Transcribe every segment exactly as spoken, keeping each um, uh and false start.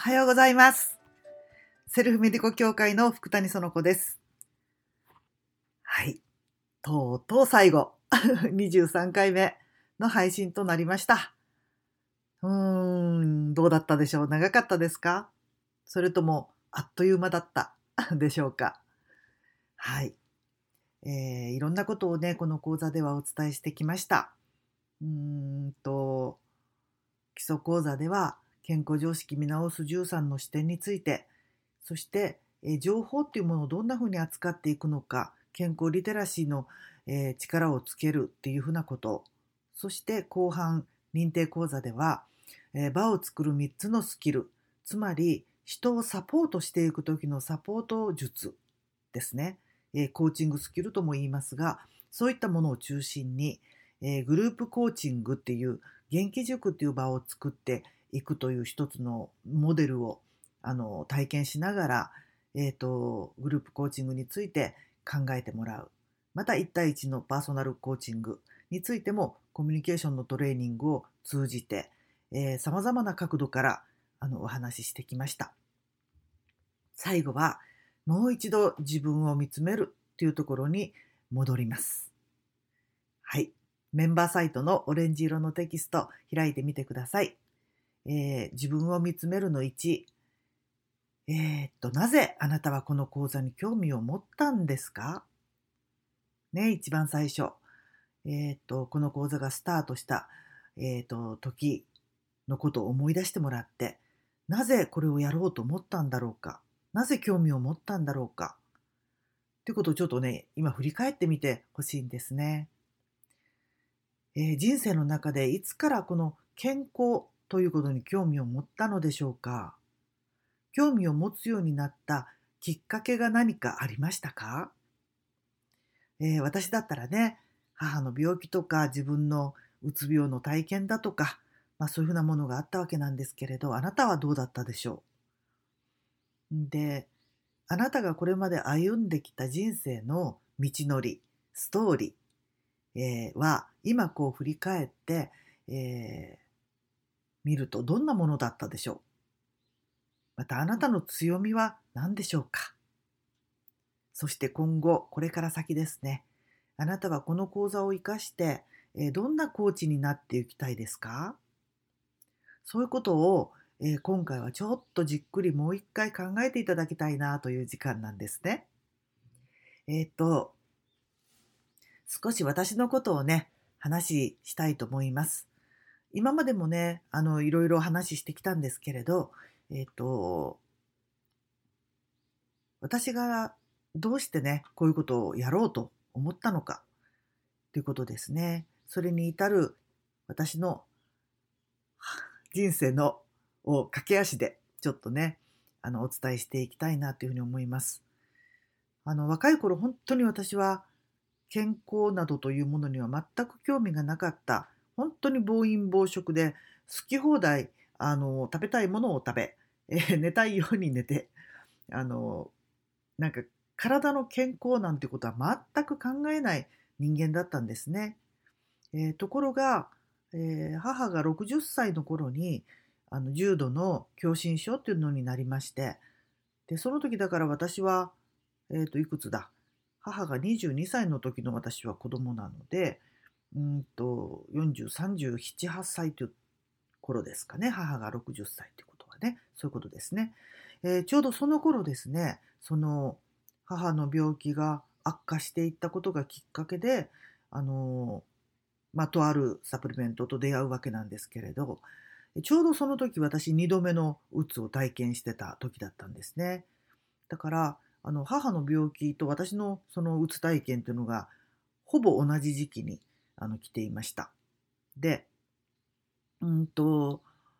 はようございます。セルフメディコ協会の福谷園子です。はい。とうとう最後、にじゅうさんかいめの配信となりました。うーん、どうだったでしょう。長かったですか？それとも、あっという間だったでしょうか？はい。えー、いろんなことをね、この講座ではお伝えしてきました。うーんと、基礎講座では、健康常識見直すじゅうさんの視点について、そして、えー情報っていうものをどんなふうに扱っていくのか、健康リテラシーの、えー力をつけるっていうふうなこと、そして後半、認定講座では、えー場を作るみっつのスキル、つまり人をサポートしていく時のサポート術ですね。えーコーチングスキルとも言いますが、そういったものを中心に、えーグループコーチングっていう元気塾っていう場を作っていくという一つのモデルをあの体験しながら、えーと、グループコーチングについて考えてもらう。またいち対いちのパーソナルコーチングについてもコミュニケーションのトレーニングを通じてさまざまな角度からあのお話ししてきました。最後はもう一度自分を見つめるというところに戻ります。はい。メンバーサイトのオレンジ色のテキスト開いてみてください。えー自分を見つめるのいち、えーっと、なぜあなたはこの講座に興味を持ったんですかね、一番最初。えーっと、この講座がスタートした、えーっと、時のことを思い出してもらって、なぜこれをやろうと思ったんだろうか。なぜ興味を持ったんだろうか。ということをちょっとね、今振り返ってみてほしいんですね。えー人生の中でいつからこの健康ということに興味を持ったのでしょうか。興味を持つようになったきっかけが何かありましたか？えー私だったらね、母の病気とか自分のうつ病の体験だとか、まあ、そういうふうなものがあったわけなんですけれど、あなたはどうだったでしょう？で、あなたがこれまで歩んできた人生の道のり、ストーリー、えーは今こう振り返って、えー見るとどんなものだったでしょう？またあなたの強みは何でしょうか？そして今後、これから先ですね。あなたはこの講座を生かして、えーどんなコーチになっていきたいですか？そういうことを、えー今回はちょっとじっくりもう一回考えていただきたいなという時間なんですね。えっと、少し私のことをね、話したいと思います。今までもね、あの、いろいろ話してきたんですけれど、えっと、私がどうしてね、こういうことをやろうと思ったのかということですね。それに至る私の人生のを駆け足でちょっとね、あの、お伝えしていきたいなというふうに思います。あの、若い頃本当に私は健康などというものには全く興味がなかった。本当に暴飲暴食で好き放題、あの、食べたいものを食べ、えー寝たいように寝て、あの、なんか体の健康なんてことは全く考えない人間だったんですね。えーところが、えー母がろくじゅっさいの頃にあの重度の狭心症っていうのになりまして、でその時だから私は、えーといくつだ母がにじゅうにさいの時の私は子供なので、うんとよんじゅう、さんじゅうなな、はっさいという頃ですかね。母がろくじゅっさいってことはね、そういうことですね。えーちょうどその頃ですね、その母の病気が悪化していったことがきっかけで、あのまあ、とあるサプリメントと出会うわけなんですけれど、ちょうどその時私にどめのうつを体験してた時だったんですね。だからあの母の病気と私のそのうつ体験というのがほぼ同じ時期にあの来ていました。で、うんと、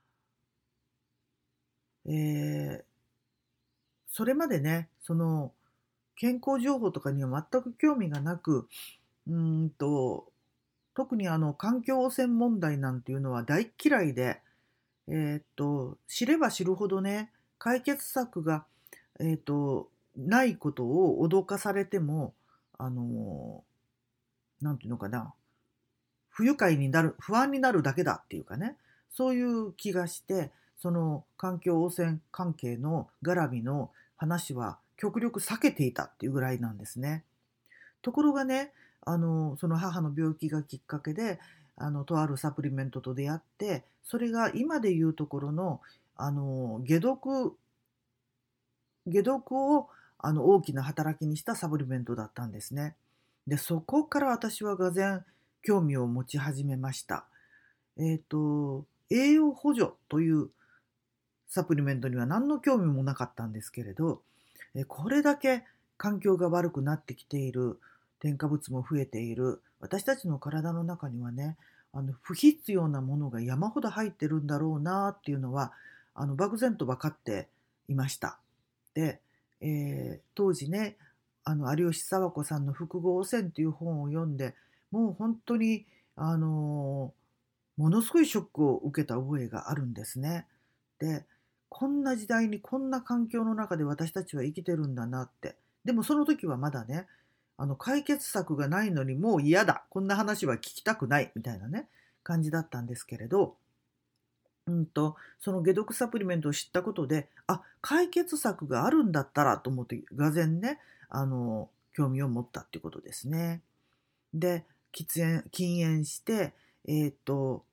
えーそれまでね、その健康情報とかには全く興味がなく、うんと特にあの環境汚染問題なんていうのは大っ嫌いで、えーっと、知れば知るほどね、解決策が、えーっと、ないことを脅かされても、あのーなんていうのかな、不愉快になる、不安になるだけだっていうかね、そういう気がして、 その環境汚染関係の絡みの話は極力避けていたっていうぐらいなんですね。ところがね、あのその母の病気がきっかけであのとあるサプリメントと出会って、それが今でいうところのあの解毒解毒をあの大きな働きにしたサプリメントだったんですね。で、そこから私はがぜん興味を持ち始めました。えっと、栄養補助というサプリメントには何の興味もなかったんですけれど、えこれだけ環境が悪くなってきている、添加物も増えている、私たちの体の中にはね、あの不必要なものが山ほど入ってるんだろうなっていうのは、あの漠然と分かっていました。で、えー当時ね、あの有吉佐和子さんの「複合汚染」という本を読んで、もう本当にあのものすごいショックを受けた覚えがあるんですね。で、こんな時代にこんな環境の中で私たちは生きてるんだなって。でもその時はまだね、あの解決策がないのにもう嫌だ。こんな話は聞きたくないみたいなね、感じだったんですけれど、うんと、その解毒サプリメントを知ったことで、あ、解決策があるんだったらと思って、がぜんね、あの、興味を持ったっていうことですね。で、喫煙、禁煙して、えっと、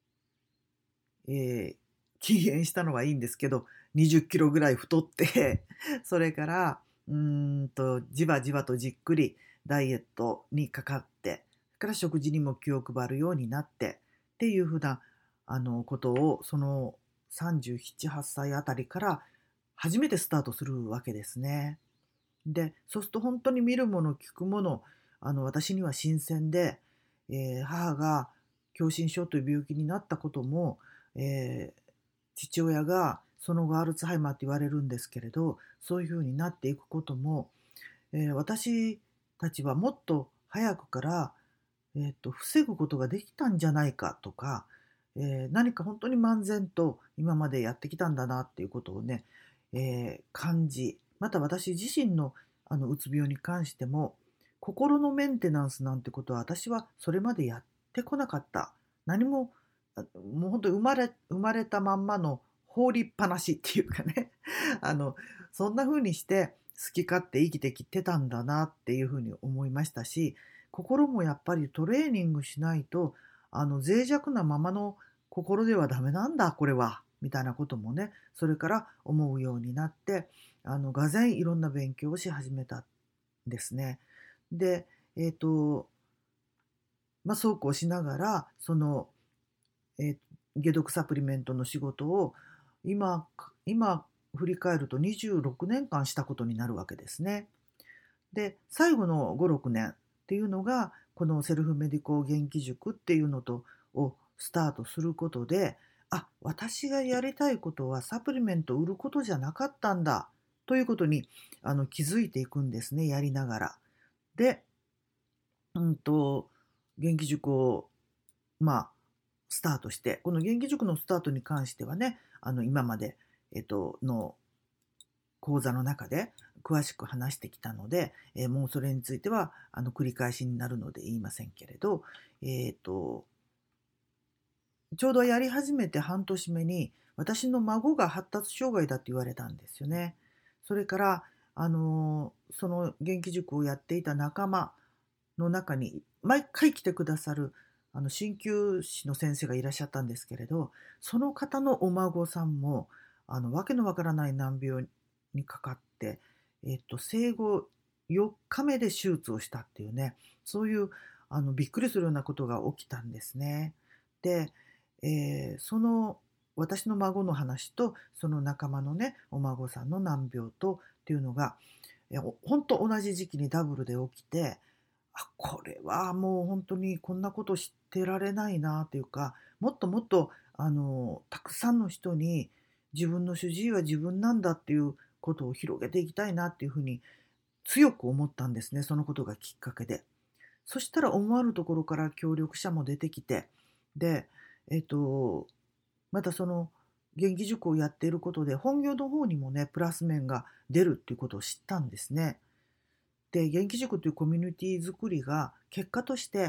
えー禁煙したのはいいんですけど、にじゅっキロぐらい太ってそれからうーんとじわじわとじっくりダイエットにかかって、それから食事にも気を配るようになってっていうふうなあのことを、そのさんじゅうなな、はっさいあたりから初めてスタートするわけですね。で、そうすると本当に見るもの聞くもの、あの私には新鮮で、えー母が狭心症という病気になったことも、えー父親がその後アルツハイマーって言われるんですけれど、そういうふうになっていくことも、えー私たちはもっと早くから、えーと防ぐことができたんじゃないかとか、えー何か本当に漫然と今までやってきたんだなっていうことをね、えー感じ、また私自身のあのうつ病に関しても、心のメンテナンスなんてことは私はそれまでやってこなかった。何も、あもう本当に生まれ生まれたまんまの放りっぱなしっていうかねあのそんな風にして好き勝手生きてきてたんだなっていう風に思いましたし、心もやっぱりトレーニングしないと、あの脆弱なままの心ではダメなんだこれはみたいなこともね、それから思うようになって、あのがぜんいろんな勉強をし始めたんですね。で、えっ、とまあそうこうしながら、その、えー解毒サプリメントの仕事を今今振り返るとにじゅうろくねんかんしたことになるわけですね。で、最後のご、ろくねんっていうのが、このセルフメディコ元気塾っていうのとをスタートすることで、あ、私がやりたいことはサプリメントを売ることじゃなかったんだということにあの気づいていくんですね、やりながら。で、うんと、元気塾を、まあ、スタートして、この元気塾のスタートに関してはね、あの今まで、えっと、の講座の中で詳しく話してきたので、えーもうそれについてはあの繰り返しになるので言いませんけれど、えーと、ちょうどやり始めて半年目に私の孫が発達障害だって言われたんですよね。それから、あのーその元気塾をやっていた仲間の中に毎回来てくださるあの鍼灸師の先生がいらっしゃったんですけれど、その方のお孫さんもあのわけのわからない難病にかかって、えっと、生後よっかめで手術をしたっていうね、そういうあのびっくりするようなことが起きたんですね。で、えーその私の孫の話とその仲間のねお孫さんの難病とっていうのが、えー本当同じ時期にダブルで起きて、あ、これはもう本当にこんなこと知ってられないなというか、もっともっとあのたくさんの人に自分の主治医は自分なんだっていうことを広げていきたいなっていうふうに強く思ったんですね、そのことがきっかけで。そしたら思わぬところから協力者も出てきて、で、えっと、またその元気塾をやっていることで本業の方にもね、プラス面が出るっていうことを知ったんですね。で、元気塾というコミュニティ作りが結果として、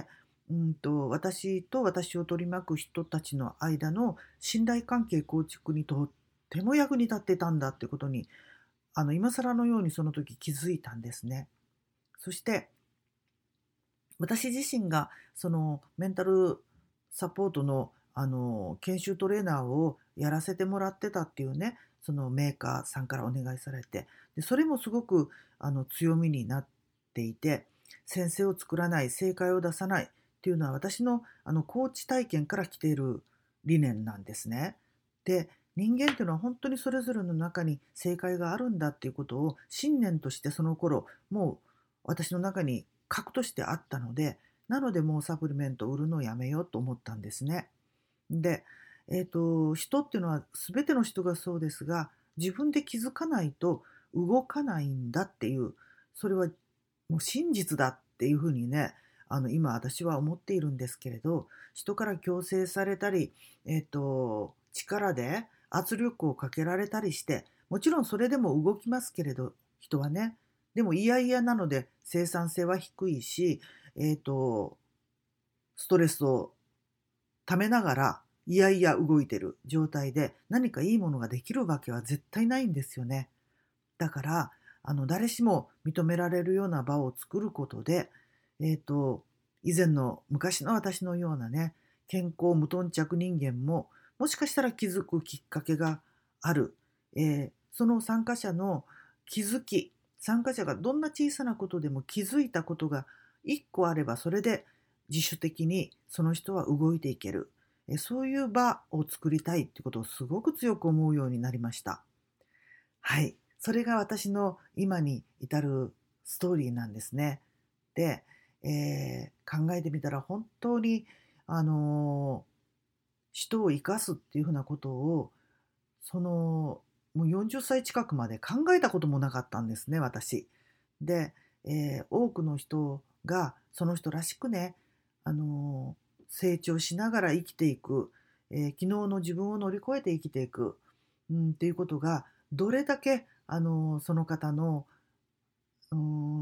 うんと私と私を取り巻く人たちの間の信頼関係構築にとっても役に立ってたんだってことに、あの今更のようにその時気づいたんですね。そして私自身がそのメンタルサポートの、あの研修トレーナーをやらせてもらってたっていうね、そのメーカーさんからお願いされて、でそれもすごくあの強みになっていて、先生を作らない、正解を出さないっていうのは私のあのコーチ体験から来ている理念なんですね。で、人間っていうのは本当にそれぞれの中に正解があるんだっていうことを信念としてその頃もう私の中に核としてあったので、なのでもうサプリメントを売るのをやめようと思ったんですね。で、えーと、人っていうのは全ての人がそうですが、自分で気づかないと動かないんだっていう、それはもう真実だっていうふうにね、あの今私は思っているんですけれど、人から強制されたり、えーと、力で圧力をかけられたりして、もちろんそれでも動きますけれど、人はね、でも嫌々なので生産性は低いし、えーと、ストレスをためながらいやいや動いてる状態で何かいいものができるわけは絶対ないんですよね。だからあの誰しも認められるような場を作ることで、えーと、以前の昔の私のようなね、健康無頓着人間ももしかしたら気づくきっかけがある、えーその参加者の気づき、参加者がどんな小さなことでも気づいたことがいっこあれば、それで自主的にその人は動いていける、えそういう場を作りたいってことをすごく強く思うようになりました。はい。それが私の今に至るストーリーなんですね。で、えー考えてみたら本当に、あのー人を生かすっていうふうなことを、その、もうよんじゅっさい近くまで考えたこともなかったんですね、私。で、えー多くの人がその人らしくね、あのー成長しながら生きていく、えー昨日の自分を乗り越えて生きていく、うん、っていうことがどれだけ、あのーその方の、うん、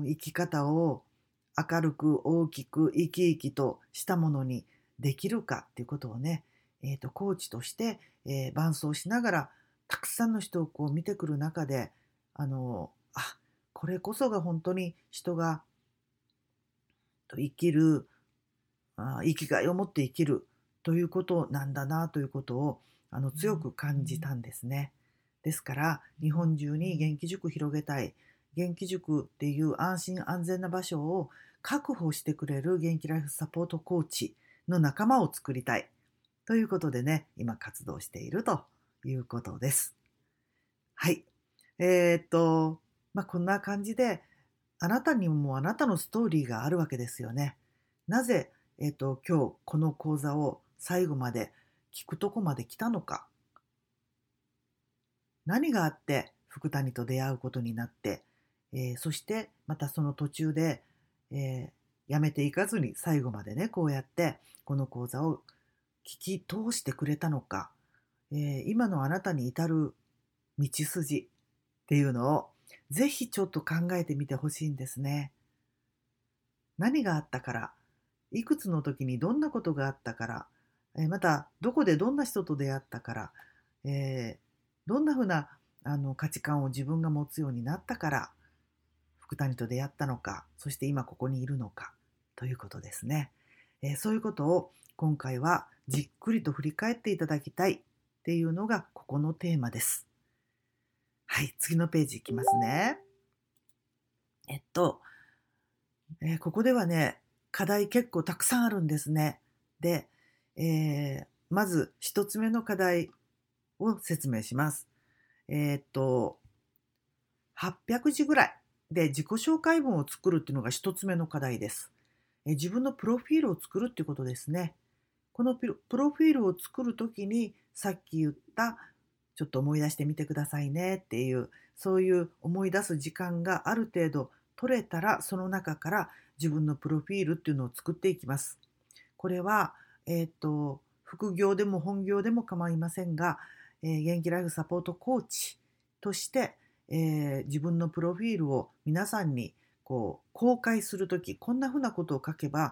生き方を明るく大きく生き生きとしたものにできるかっていうことをね、えーと、コーチとして、えー伴走しながらたくさんの人をこう見てくる中で、あのあこれこそが本当に人が生きる、あ生きがいを持って生きるということなんだなということをあの強く感じたんですね。ですから日本中に元気塾広げたい、元気塾っていう安心安全な場所を確保してくれる元気ライフサポートコーチの仲間を作りたいということでね、今活動しているということです。はい。えーっと、まあ、こんな感じで、あなたにもあなたのストーリーがあるわけですよね。なぜ、えーっと、今日この講座を最後まで聞くとこまで来たのか。何があって福谷と出会うことになって、えーそしてまたその途中で、えーやめていかずに最後までね、こうやってこの講座を聞き通してくれたのか、えー今のあなたに至る道筋っていうのをぜひちょっと考えてみてほしいんですね。何があったから、いくつの時にどんなことがあったから、えーまたどこでどんな人と出会ったから、えーどんなふうなあの価値観を自分が持つようになったから福谷と出会ったのか、そして今ここにいるのかということですね。えーそういうことを今回はじっくりと振り返っていただきたいっていうのがここのテーマです。はい、次のページいきますね。えっと、えーここではね、課題結構たくさんあるんですね。で、えーまず一つ目の課題を説明します。えーっと、はっぴゃくじぐらいで自己紹介文を作るっていうのが一つ目の課題です。えー自分のプロフィールを作るっていうことですね。このプロプロフィールを作るときにさっき言ったちょっと思い出してみてくださいねっていう、そういう思い出す時間がある程度取れたら、その中から自分のプロフィールっていうのを作っていきます。これは、えっと、副業でも本業でも構いませんが、えー元気ライフサポートコーチとして、えー自分のプロフィールを皆さんにこう公開するとき、こんなふうなことを書けば、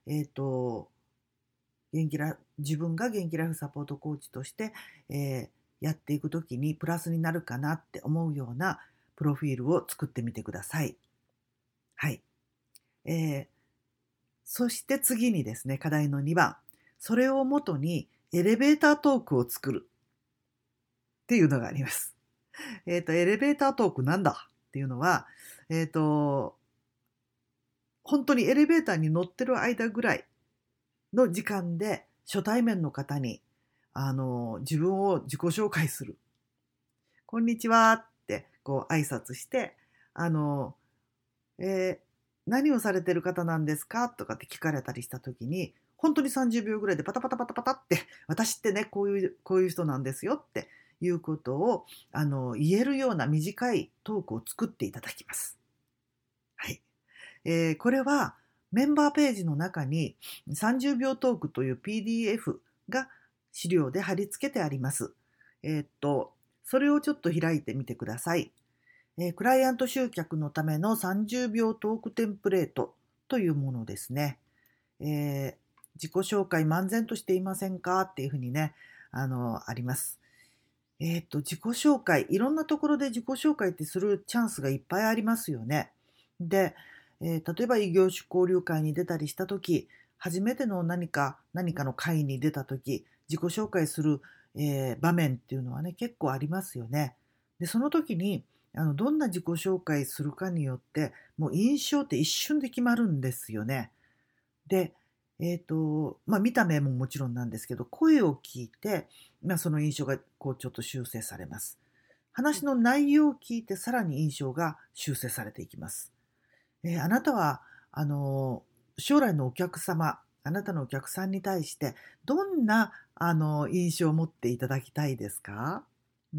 えっと、元気ラ自分が元気ライフサポートコーチとして、えーやっていくときにプラスになるかなって思うようなプロフィールを作ってみてください。はい。えーそして次にですね、課題のにばん。それをもとにエレベータートークを作るっていうのがあります。えっと、エレベータートークなんだっていうのは、えっと、本当にエレベーターに乗ってる間ぐらいの時間で初対面の方に、あの、自分を自己紹介する。こんにちはってこう挨拶して、あの、えー何をされてる方なんですかとかって聞かれたりしたときに、本当にさんじゅうびょうぐらいでパタパタパタパタって、私ってね、こういう、こういう人なんですよっていうことを、あの、言えるような短いトークを作っていただきます。はい。えーこれはメンバーページの中にさんじゅうびょうトークという ピーディーエフ が資料で貼り付けてあります。えーっと、それをちょっと開いてみてください。えークライアント集客のためのさんじゅうびょうトークテンプレートというものですね。えー自己紹介漫然としていませんかっていうふうにね、あの、あります。えーっと、自己紹介、いろんなところで自己紹介ってするチャンスがいっぱいありますよね。で、えー例えば異業種交流会に出たりしたとき、初めての何か、何かの会に出たとき、自己紹介する、えー場面っていうのはね、結構ありますよね。で、その時に、あの、どんな自己紹介するかによって、もう印象って一瞬で決まるんですよね。で、えっと、まあ、見た目ももちろんなんですけど、声を聞いて、まあ、その印象がこうちょっと修正されます。話の内容を聞いてさらに印象が修正されていきます。えーあなたは、あの、将来のお客様、あなたのお客さんに対して、どんな、あの、印象を持っていただきたいですか？うん。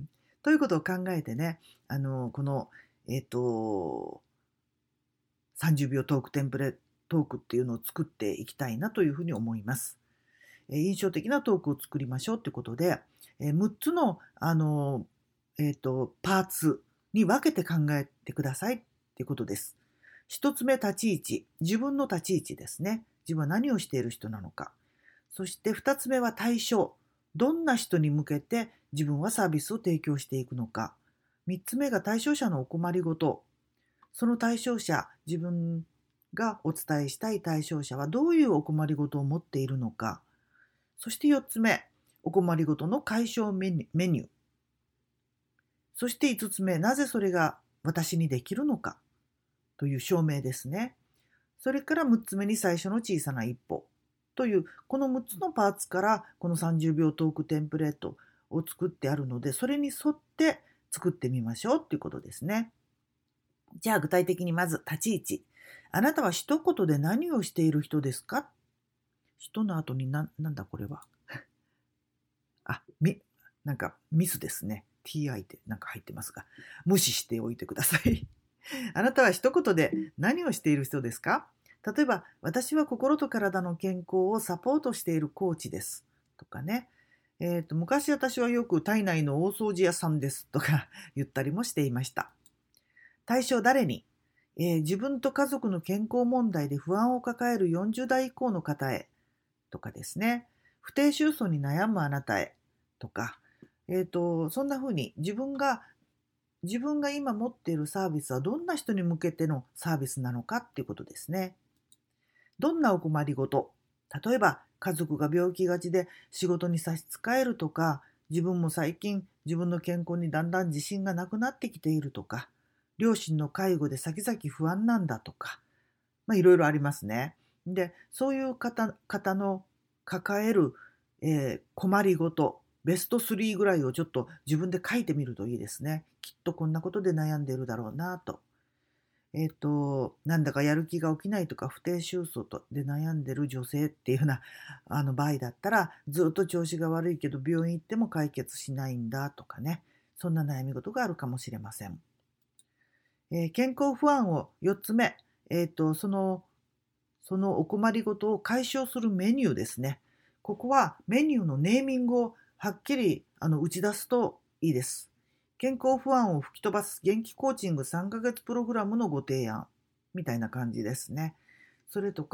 ということを考えてね、あの、この、えっと、さんじゅうびょうトークテンプレトークっていうのを作っていきたいなというふうに思います。えー印象的なトークを作りましょうということで、えーむっつの、あの、えっと、パーツに分けて考えてくださいっていうことです。一つ目、立ち位置。自分の立ち位置ですね。自分は何をしている人なのか。そして二つ目は対象。どんな人に向けて自分はサービスを提供していくのか。三つ目が対象者のお困りごと。その対象者、自分がお伝えしたい対象者はどういうお困りごとを持っているのか。そしてよっつめ、お困りごとの解消メニュー。メニューそしていつつめ、なぜそれが私にできるのかという証明ですね。それからむっつめに最初の小さな一歩という、このむっつのパーツからこのさんじゅうびょうトークテンプレートを作ってあるので、それに沿って作ってみましょうということですね。じゃあ具体的にまず立ち位置。あなたは一言で何をしている人ですか？人の後にな、なんだこれは。あ、み、なんかミスですね。ティーアイ ってなんか入ってますが、無視しておいてください。あなたは一言で何をしている人ですか？例えば、私は心と体の健康をサポートしているコーチです。とかね。えっと、昔私はよく体内の大掃除屋さんですとか言ったりもしていました。対象誰に、えー自分と家族の健康問題で不安を抱えるよんじゅうだい以降の方へとかですね。不定収入に悩むあなたへとか、えっと、そんな風に自分が自分が今持っているサービスはどんな人に向けてのサービスなのかっていうことですね。どんなお困りごと、例えば家族が病気がちで仕事に差し支えるとか、自分も最近自分の健康にだんだん自信がなくなってきているとか、両親の介護で先々不安なんだとか、まあいろいろありますね。で、そういう方、方の抱える、えー困りごと、ベストスリーぐらいをちょっと自分で書いてみるといいですね。きっとこんなことで悩んでいるだろうなと。えっと、なんだかやる気が起きないとか、不定収入とで悩んでる女性っていうようなあの場合だったら、ずっと調子が悪いけど病院行っても解決しないんだとかね、そんな悩み事があるかもしれません。えー健康不安をよっつめ、えっと、その、そのお困りごとを解消するメニューですね。ここはメニューのネーミングをはっきりあの打ち出すといいです。健康不安を吹き飛ばす元気コーチングさんかげつプログラムのご提案みたいな感じですね。それとか、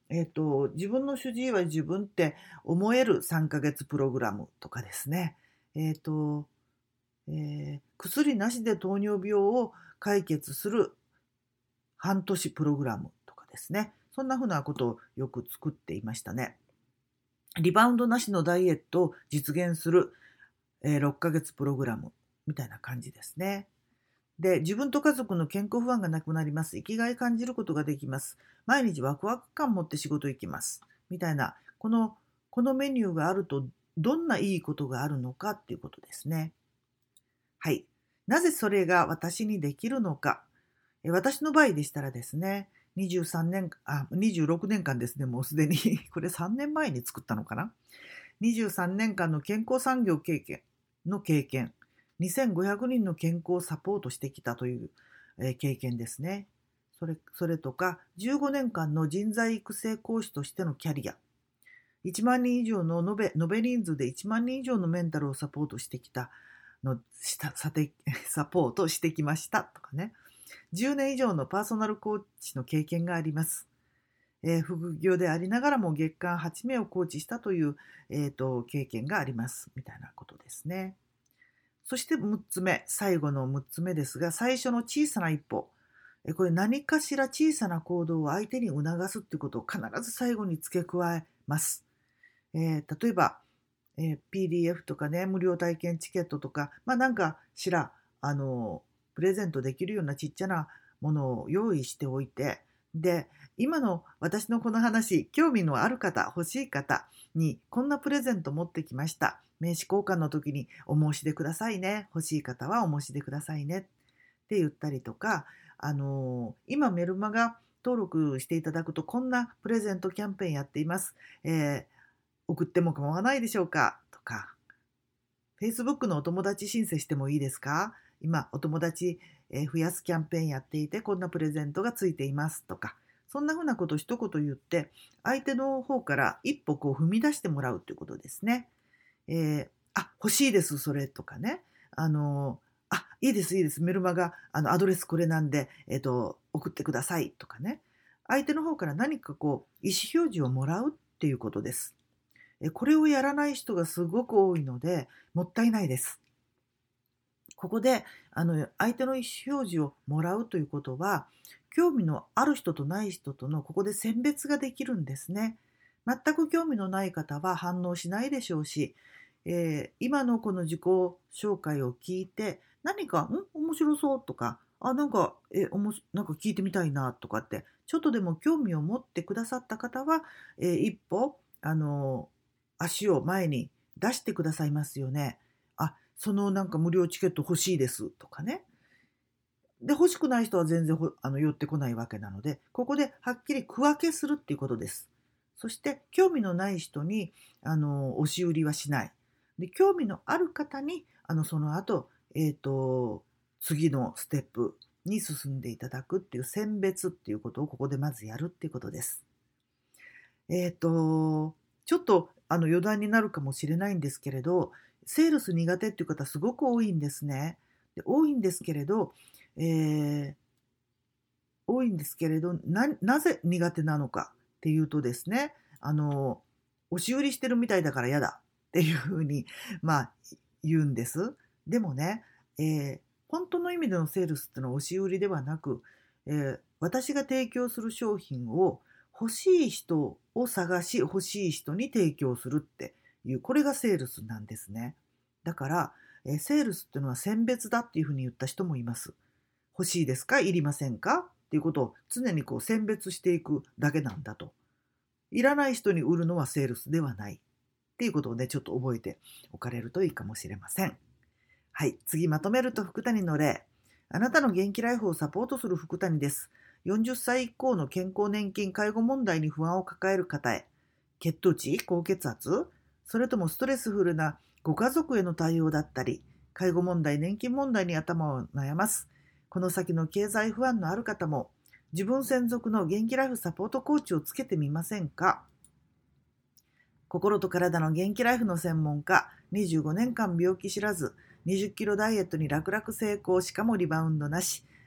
えっと、自分の主治医は自分って思えるさんかげつプログラムとかですね。えっと、えー薬なしで糖尿病を解決する半年プログラムとかですね。そんなふうなことをよく作っていましたね。リバウンドなしのダイエットを実現する、えーろっかげつプログラムみたいな感じですね。で、自分と家族の健康不安がなくなります。生きがい感じることができます。毎日ワクワク感持って仕事行きます。みたいな、この、このメニューがあるとどんないいことがあるのかっていうことですね。はい。なぜそれが私にできるのか。え私の場合でしたらですね、にじゅうさんねん、あ、にじゅうろくねんかんですね、もうすでに。これさんねんまえに作ったのかな。にじゅうさんねんかんの健康産業経験の経験、にせんごひゃくにんの健康をサポートしてきたという、えー経験ですね。それ、それとか、じゅうごねんかんの人材育成講師としてのキャリア、いちまんにん以上の延べ、延べ人数でいちまんにん以上のメンタルをサポートしてきたの、したさてサポートしてきましたとかね。じゅうねん以上のパーソナルコーチの経験があります。えー副業でありながらも月間はちめいをコーチしたという、えーと経験がありますみたいなことですね。そしてむっつめ、最後のむっつめですが、最初の小さな一歩。えこれ何かしら小さな行動を相手に促すっていうことを必ず最後に付け加えます。えー例えば、えー ピーディーエフ とかね、無料体験チケットとか、まあなんかしら、あの、プレゼントできるようなちっちゃなものを用意しておいて、で、今の私のこの話、興味のある方、欲しい方に、こんなプレゼント持ってきました。名刺交換の時にお申し出くださいね。欲しい方はお申し出くださいね。って言ったりとか、あの今メルマガ登録していただくとこんなプレゼントキャンペーンやっています。えー送っても構わないでしょうかとか、Facebook のお友達申請してもいいですか、今お友達えー増やすキャンペーンやっていてこんなプレゼントがついていますとか、そんなふうなことを一言言って相手の方から一歩こう踏み出してもらうということですね。えーあ、欲しいです、それとかね。あの、あ、いいです、いいです、メルマガ、あの、アドレスこれなんで、えっと、送ってくださいとかね。相手の方から何かこう、意思表示をもらうっていうことです。えこれをやらない人がすごく多いので、もったいないです。ここで、あの、相手の意思表示をもらうということは、興味のある人とない人とのここで選別ができるんですね。全く興味のない方は反応しないでしょうし、えー今のこの自己紹介を聞いて、何か、ん面白そうとか、あ、なんか、え、おもしなんか聞いてみたいなとかって、ちょっとでも興味を持ってくださった方は、えー一歩、あの、足を前に出してくださいますよね。あ、そのなんか無料チケット欲しいですとかね。で、欲しくない人は全然ほあの寄ってこないわけなので、ここではっきり区分けするっていうことです。そして、興味のない人に、あの、押し売りはしない。で、興味のある方に、あの、その後、えっと、次のステップに進んでいただくっていう選別っていうことをここでまずやるっていうことです。えっと、ちょっとあの余談になるかもしれないんですけれど、セールス苦手っていう方すごく多いんですね。で多いんですけれど、えー多いんですけれど、な、なぜ苦手なのかっていうとですね、あの、押し売りしてるみたいだから嫌だっていうふうに、まあ、言うんです。でもね、えー本当の意味でのセールスってのは押し売りではなく、えー私が提供する商品を欲しい人を探し、欲しい人に提供するっていう、これがセールスなんですね。だから、えーセールスっていうのは選別だっていうふうに言った人もいます。欲しいですか、いりませんかっていうことを常にこう選別していくだけなんだと。いらない人に売るのはセールスではないっていうことをね、ちょっと覚えておかれるといいかもしれません。はい、次まとめると福谷の例。あなたの元気ライフをサポートする福谷です。よんじゅっさい以降の健康年金介護問題に不安を抱える方へ、血糖値、高血圧、それともストレスフルなご家族への対応だったり、介護問題、年金問題に頭を悩ます。この先の経済不安のある方も、自分専属の元気ライフサポートコーチをつけてみませんか。心と体の元気ライフの専門家、にじゅうごねんかん病気知らず、にじゅっキロダイエットに楽々成功、しかもリバウンドなし、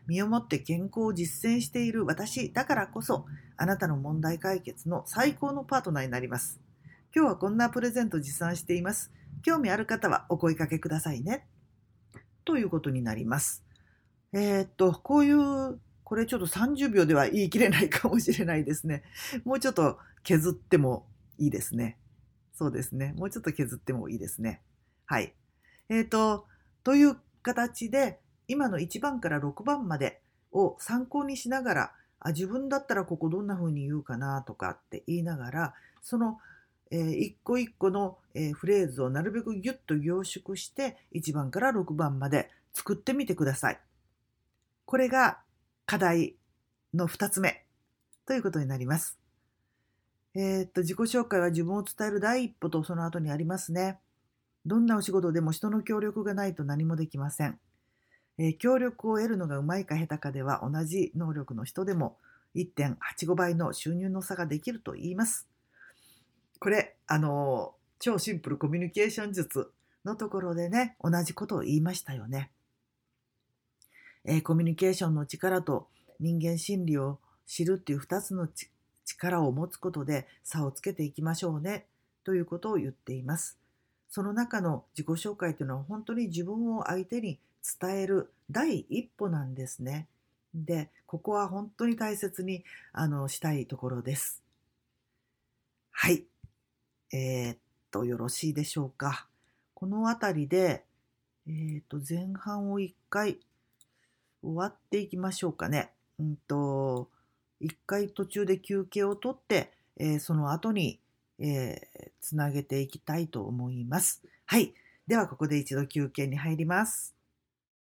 身をもって健康を実践している私だからこそ、あなたの問題解決の最高のパートナーになります。今日はこんなプレゼント持参しています。興味ある方はお声かけくださいね。ということになります。えー、っと、こういう、これちょっとさんじゅうびょうでは言い切れないかもしれないですね。もうちょっと削ってもいいですね。そうですね。もうちょっと削ってもいいですね。はい。えー、っと、という形で、今のいちばんからろくばんまでを参考にしながら、あ、自分だったらここどんな風に言うかなとかって言いながら、その、えー、一個一個の、えー、フレーズをなるべくギュッと凝縮していちばんからろくばんまで作ってみてください。これが課題のふたつめということになります。えー、っと、自己紹介は自分を伝える第一歩とその後にありますね。どんなお仕事でも人の協力がないと何もできません。えー協力を得るのがうまいか下手かでは同じ能力の人でも いってんはちご 倍の収入の差ができると言います。これ、あのー超シンプルコミュニケーション術のところでね、同じことを言いましたよね。えーコミュニケーションの力と人間心理を知るっていうふたつのち力を持つことで差をつけていきましょうねということを言っています。その中の自己紹介というのは本当に自分を相手に伝える第一歩なんですね。で、ここは本当に大切にあのしたいところです。はい。えーっと、よろしいでしょうか。このあたりで、えーっと、前半をいっかい終わっていきましょうかね。うんと、いっかい途中で休憩をとって、えーその後に、えーつなげていきたいと思います。はい。では、ここで一度休憩に入ります。